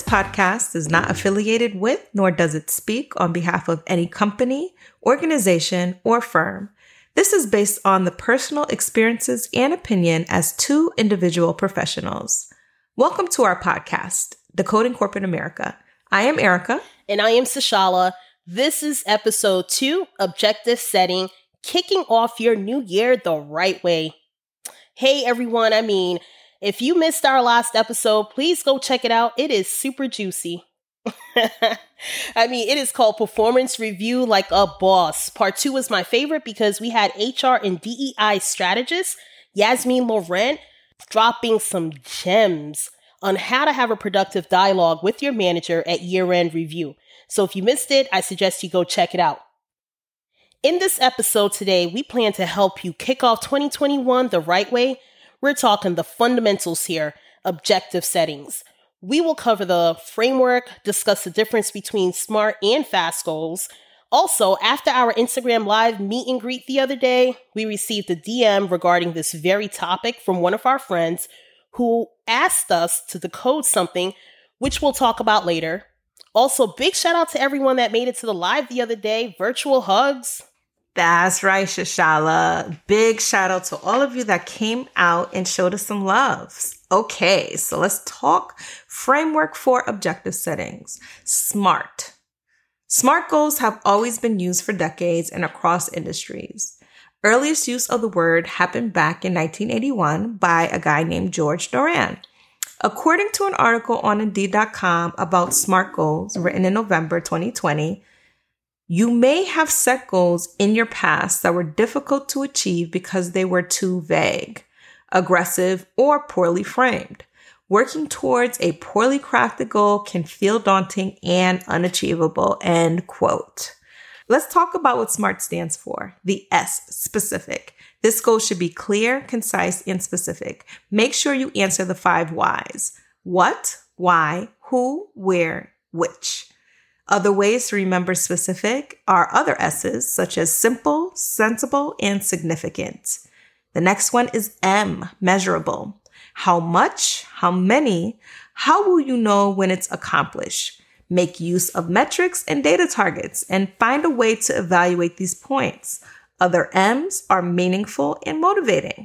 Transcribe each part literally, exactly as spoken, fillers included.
podcast is not affiliated with, nor does it speak on behalf of any company, organization, or firm. This is based on the personal experiences and opinion as two individual professionals. Welcome to our podcast, Decoding Corporate America. I am Erica. And I am Sashala. This is episode two, Objective Setting, kicking off your new year the right way. Hey, everyone. I mean, if you missed our last episode, please go check it out. It is super juicy. I mean, it is called Performance Review Like a Boss. Part two was my favorite because we had H R and D E I strategist Yasmin Laurent dropping some gems on how to have a productive dialogue with your manager at year-end review. So if you missed it, I suggest you go check it out. In this episode today, we plan to help you kick off twenty twenty-one the right way. We're talking the fundamentals here, objective settings. We will cover the framework, discuss the difference between SMART and FAST goals. Also, after our Instagram Live meet and greet the other day, we received a D M regarding this very topic from one of our friends who asked us to decode something, which we'll talk about later. Also, big shout out to everyone that made it to the live the other day. Virtual hugs. That's right, Shashala. Big shout out to all of you that came out and showed us some loves. Okay, so let's talk framework for objective settings. SMART. SMART goals have always been used for decades and across industries. Earliest use of the word happened back in nineteen eighty-one by a guy named George Doran. According to an article on Indeed dot com about SMART goals written in November twenty twenty, you may have set goals in your past that were difficult to achieve because they were too vague, aggressive, or poorly framed. Working towards a poorly crafted goal can feel daunting and unachievable, end quote. Let's talk about what SMART stands for. The S, specific. This goal should be clear, concise, and specific. Make sure you answer the five whys. What, why, who, where, which. Other ways to remember specific are other S's, such as simple, sensible, and significant. The next one is M, measurable. How much, how many, how will you know when it's accomplished? Make use of metrics and data targets and find a way to evaluate these points. Other M's are meaningful and motivating.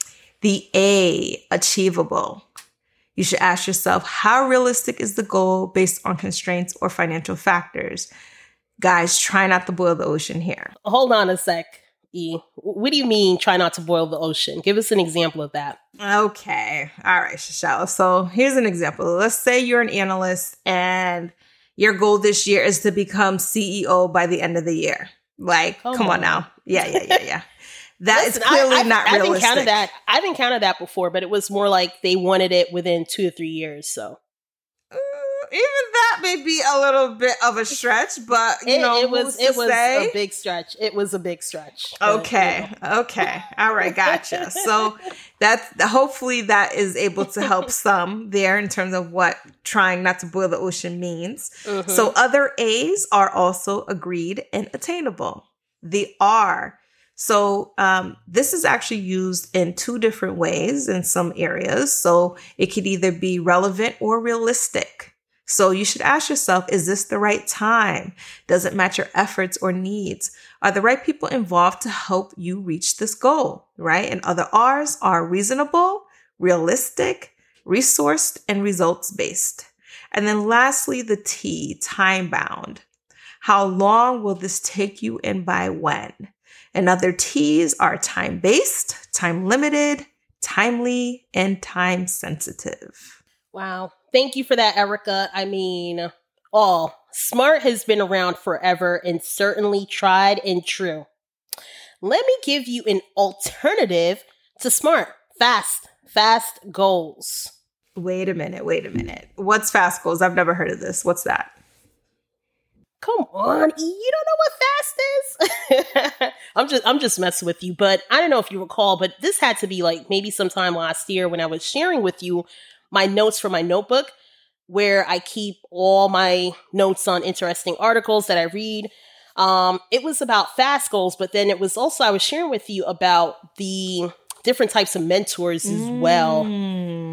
The A, achievable. You should ask yourself, how realistic is the goal based on constraints or financial factors? Guys, try not to boil the ocean here. Hold on a sec, E. What do you mean, try not to boil the ocean? Give us an example of that. Okay. All right, Shashala. So here's an example. Let's say you're an analyst and your goal this year is to become C E O by the end of the year. Like, come, come on. on now. Yeah, yeah, yeah, yeah. That Listen, is clearly I, I, not I've realistic. Encountered that. I've encountered that before, but it was more like they wanted it within two to three years. So uh, even that may be a little bit of a stretch, but you it, know, it was it was say? a big stretch. It was a big stretch. Okay, but, you know. okay, all right, gotcha. So that's hopefully that is able to help some there in terms of what trying not to boil the ocean means. Mm-hmm. So other A's are also agreed and attainable. The R. So um, this is actually used in two different ways in some areas. So it could either be relevant or realistic. So you should ask yourself, is this the right time? Does it match your efforts or needs? Are the right people involved to help you reach this goal, right? And other R's are reasonable, realistic, resourced, and results-based. And then lastly, the T, time-bound. How long will this take you and by when? And other T's are time-based, time-limited, timely, and time-sensitive. Wow. Thank you for that, Erica. I mean, all. SMART has been around forever and certainly tried and true. Let me give you an alternative to SMART. Fast. Fast goals. Wait a minute. Wait a minute. What's fast goals? I've never heard of this. What's that? Come on, E, you don't know what fast is? I'm just I'm just messing with you, but I don't know if you recall, but this had to be like maybe sometime last year when I was sharing with you my notes for my notebook, where I keep all my notes on interesting articles that I read. Um, it was about fast goals, but then it was also, I was sharing with you about the different types of mentors as mm. well.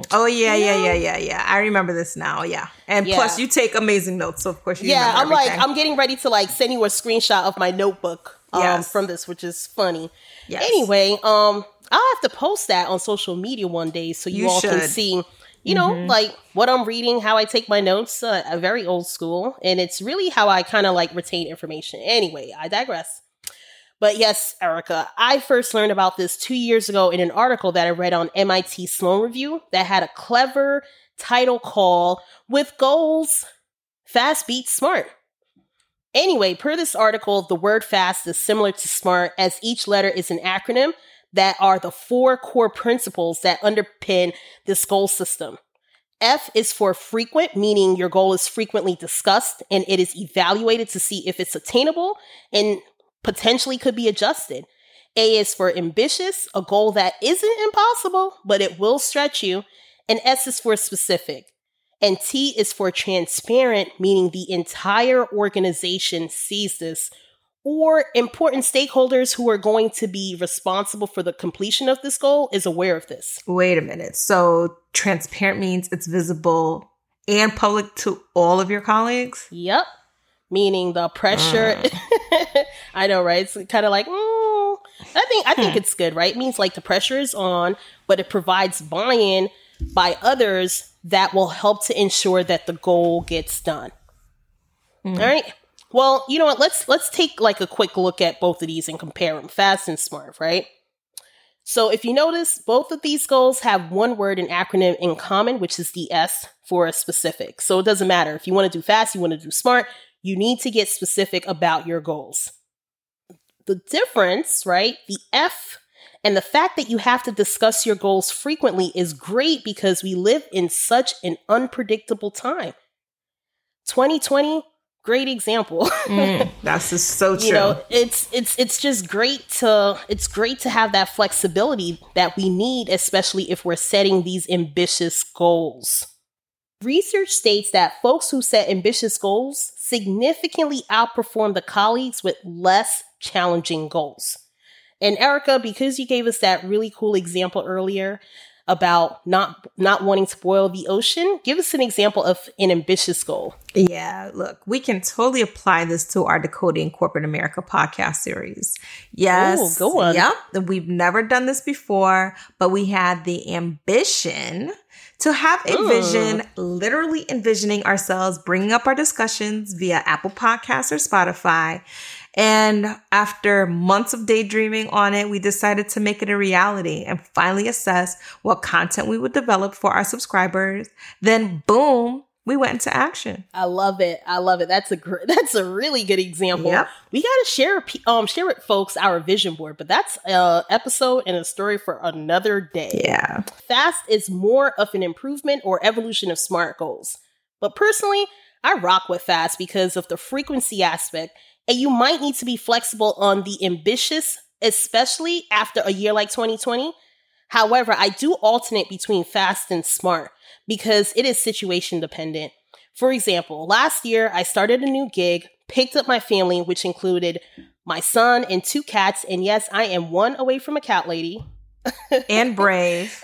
Mm. Oh, yeah, yeah, yeah, yeah, yeah. I remember this now. Yeah. And yeah. plus, you take amazing notes. So, of course, you Yeah, I'm everything. like, I'm getting ready to like send you a screenshot of my notebook um, yes. from this, which is funny. Yes. Anyway, um, I'll have to post that on social media one day so you, you all should. can see, you know, mm-hmm. like what I'm reading, how I take my notes, uh, a very old school. And it's really how I kind of like retain information. Anyway, I digress. But yes, Erica, I first learned about this two years ago in an article that I read on M I T Sloan Review that had a clever title called With Goals, Fast Beats Smart. Anyway, per this article, the word fast is similar to smart as each letter is an acronym that are the four core principles that underpin this goal system. F is for frequent, meaning your goal is frequently discussed and it is evaluated to see if it's attainable and potentially could be adjusted. A is for ambitious, a goal that isn't impossible, but it will stretch you. And S is for specific. And T is for transparent, meaning the entire organization sees this, or important stakeholders who are going to be responsible for the completion of this goal is aware of this. Wait a minute. So transparent means it's visible and public to all of your colleagues? Yep. Meaning the pressure. Mm. I know, right? It's kind of like, mm, I think I think hmm. it's good, right? It means like the pressure is on, but it provides buy-in by others that will help to ensure that the goal gets done. Mm. All right. Well, you know what? Let's let's take like a quick look at both of these and compare them, fast and smart, right? So if you notice, both of these goals have one word and acronym in common, which is the S for a specific. So it doesn't matter if you want to do fast, you want to do smart. You need to get specific about your goals. The difference, right? The F and the fact that you have to discuss your goals frequently is great because we live in such an unpredictable time. twenty twenty, great example. mm, that's just so true. You know, it's it's it's just great to it's great to have that flexibility that we need, especially if we're setting these ambitious goals. Research states that folks who set ambitious goals significantly outperform the colleagues with less challenging goals. And Erica, because you gave us that really cool example earlier about not not wanting to boil the ocean, give us an example of an ambitious goal. Yeah, look, we can totally apply this to our Decoding Corporate America podcast series. Yes. Ooh, go on. Yep. We've never done this before, but we had the ambition to have a mm. vision, literally envisioning ourselves, bringing up our discussions via Apple Podcasts or Spotify. And after months of daydreaming on it, we decided to make it a reality and finally assess what content we would develop for our subscribers. Then boom, we went into action. I love it. I love it. That's a gr- that's a really good example. Yep. We got to share um share with folks our vision board, but that's an episode and a story for another day. Yeah. Fast is more of an improvement or evolution of SMART goals. But personally, I rock with fast because of the frequency aspect, and you might need to be flexible on the ambitious, especially after a year like twenty twenty. However, I do alternate between fast and SMART because it is situation dependent. For example, last year, I started a new gig, picked up my family, which included my son and two cats. And yes, I am one away from a cat lady. And brave.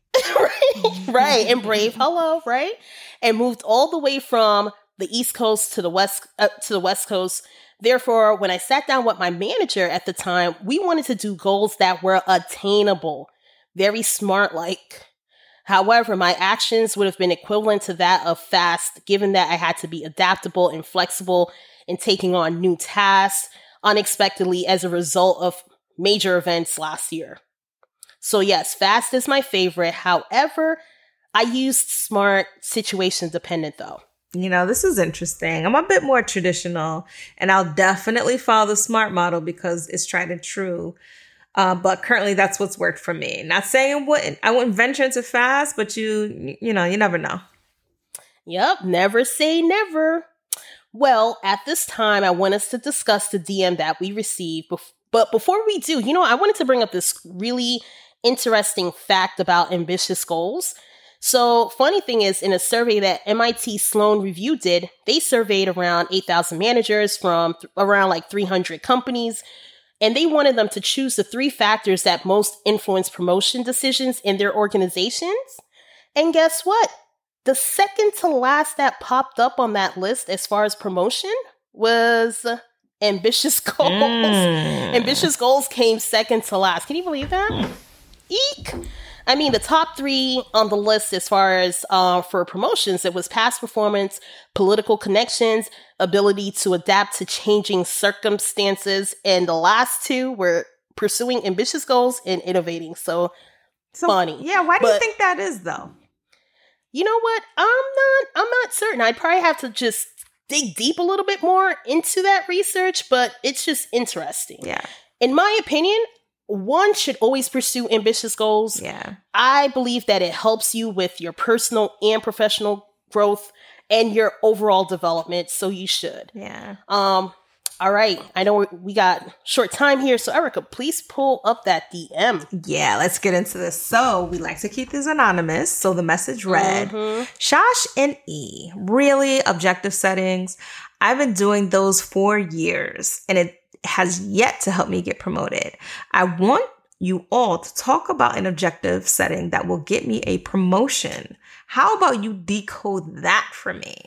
right, right. And brave. Hello, right? And moved all the way from the East Coast to the West, uh, to the West Coast. Therefore, when I sat down with my manager at the time, we wanted to do goals that were attainable, very SMART-like. However, my actions would have been equivalent to that of fast, given that I had to be adaptable and flexible in taking on new tasks unexpectedly as a result of major events last year. So yes, fast is my favorite. However, I used SMART situation dependent though. You know, this is interesting. I'm a bit more traditional, and I'll definitely follow the SMART model because it's tried and true. Uh, but currently, that's what's worked for me. Not saying it wouldn't, I wouldn't venture into fast, but you, you know, you never know. Yep, never say never. Well, at this time, I want us to discuss the D M that we received. Bef- but before we do, you know, I wanted to bring up this really interesting fact about ambitious goals. So, funny thing is, in a survey that M I T Sloan Review did, they surveyed around eight thousand managers from th- around like three hundred companies, and they wanted them to choose the three factors that most influence promotion decisions in their organizations. And guess what? The second to last that popped up on that list as far as promotion was ambitious goals. Mm. Ambitious goals came second to last. Can you believe that? Mm. Eek. I mean, the top three on the list as far as uh, for promotions, it was past performance, political connections, ability to adapt to changing circumstances, and the last two were pursuing ambitious goals and innovating. So, so funny. Yeah, why do but, you think that is, though? You know what? I'm not. I'm not certain. I'd probably have to just dig deep a little bit more into that research, but it's just interesting. Yeah. In my opinion, one should always pursue ambitious goals. Yeah. I believe that it helps you with your personal and professional growth and your overall development. So you should. Yeah. Um. All right. I know we got short time here. So Erica, please pull up that D M. Yeah, let's get into this. So we like to keep these anonymous. So the message read, Mm-hmm. Shosh and E, really objective settings. I've been doing those for years and it has yet to help me get promoted. I want you all to talk about an objective setting that will get me a promotion. How about you decode that for me?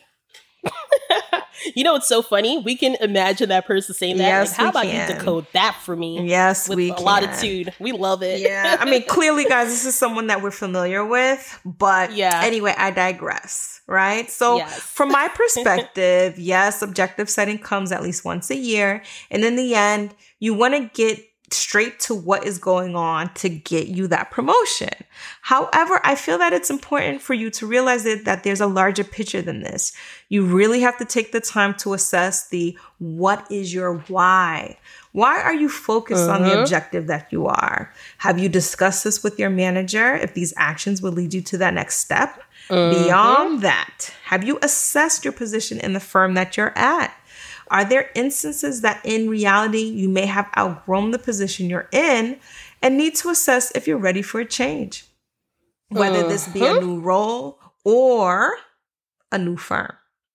You know, it's so funny. We can imagine that person saying that. Yes, like, how we about can. you decode that for me? Yes, with we a can. latitude. We love it. Yeah, I mean, clearly, guys, this is someone that we're familiar with. But Yeah. anyway, I digress, right? So Yes. from my perspective, yes, objective setting comes at least once a year. And in the end, you want to get straight to what is going on to get you that promotion. However, I feel that it's important for you to realize that, that there's a larger picture than this. You really have to take the time to assess the what is your why? Why are you focused on the Uh-huh. objective that you are? Have you discussed this with your manager if these actions will lead you to that next step? Uh-huh. Beyond that, have you assessed your position in the firm that you're at? Are there instances that in reality you may have outgrown the position you're in and need to assess if you're ready for a change? Whether this be a Uh-huh. new role or a new firm.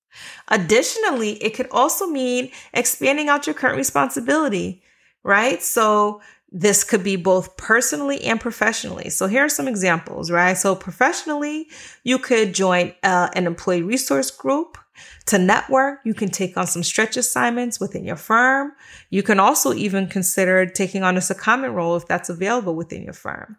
Additionally, it could also mean expanding out your current responsibility, right? So this could be both personally and professionally. So here are some examples, right? So professionally, you could join uh, an employee resource group. To network, you can take on some stretch assignments within your firm. You can also even consider taking on a secondment role if that's available within your firm.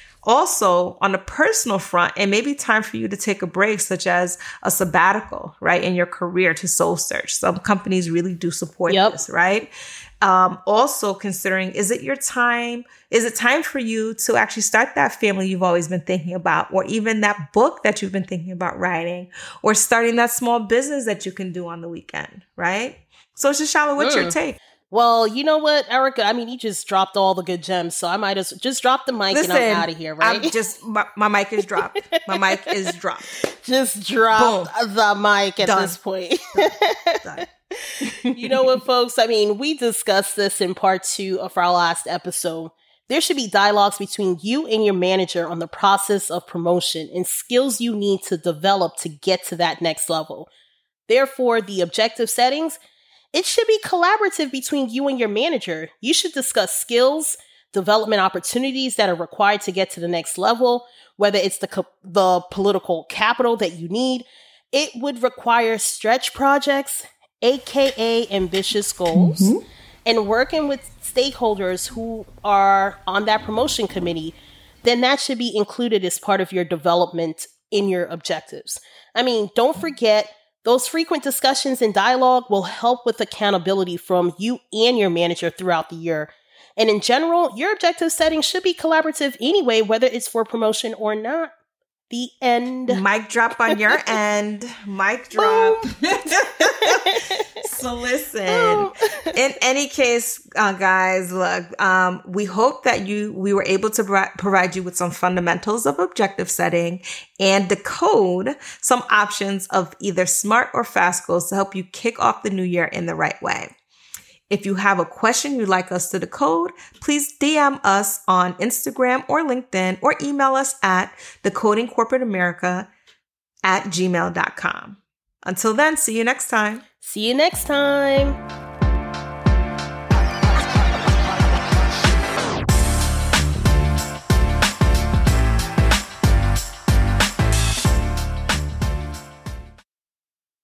Also, on the personal front, it may be time for you to take a break, such as a sabbatical, right, in your career to soul search. Some companies really do support Yep. this, right? Um, also considering, is it your time? Is it time for you to actually start that family you've always been thinking about, or even that book that you've been thinking about writing, or starting that small business that you can do on the weekend, right? So, Shashala, what's Mm. your take? Well, you know what, Erica? I mean, you just dropped all the good gems, so I might as just drop the mic Listen, and I'm out of here, right? I'm just my, my mic is dropped. My mic is dropped. just drop the mic at Done. this point. Done. You know what, folks? I mean, we discussed this in part two of our last episode. There should be dialogues between you and your manager on the process of promotion and skills you need to develop to get to that next level. Therefore, the objective settings, it should be collaborative between you and your manager. You should discuss skills, development opportunities that are required to get to the next level, whether it's the co- the political capital that you need. It would require stretch projects, aka ambitious goals, Mm-hmm. and working with stakeholders who are on that promotion committee. Then that should be included as part of your development in your objectives. I mean, don't forget, those frequent discussions and dialogue will help with accountability from you and your manager throughout the year. And in general, your objective setting should be collaborative anyway, whether it's for promotion or not. The end. Mic drop on your end. Mic drop. So listen, in any case, uh, guys, look, um, we hope that you, we were able to bri- provide you with some fundamentals of objective setting and decode some options of either SMART or FAST goals to help you kick off the new year in the right way. If you have a question you'd like us to decode, please D M us on Instagram or LinkedIn or email us at decodingcorporateamerica at gmail dot com. Until then, see you next time. See you next time.